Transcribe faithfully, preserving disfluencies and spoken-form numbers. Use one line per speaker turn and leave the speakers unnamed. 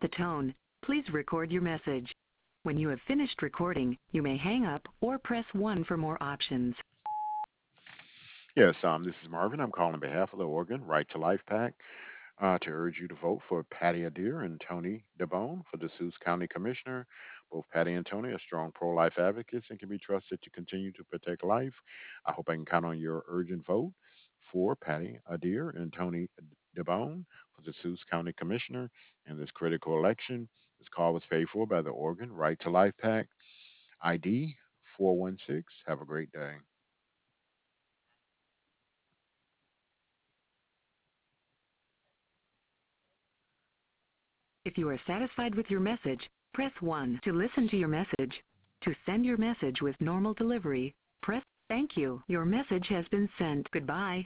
the tone, please record your message. When you have finished recording, you may hang up or press one for more options.
Yes, um, this is Marvin. I'm calling on behalf of the Oregon Right to Life PAC uh, to urge you to vote for Patty Adair and Tony DeBone for the Sioux County Commissioner. Both Patty and Tony are strong pro-life advocates and can be trusted to continue to protect life. I hope I can count on your urgent vote for Patty Adair and Tony DeBone for the Sioux County Commissioner in this critical election. This call was paid for by the Oregon Right to Life PAC, I D four one six. Have a great day.
If you are satisfied with your message, press one to listen to your message. To send your message with normal delivery, press thank you. Your message has been sent. Goodbye.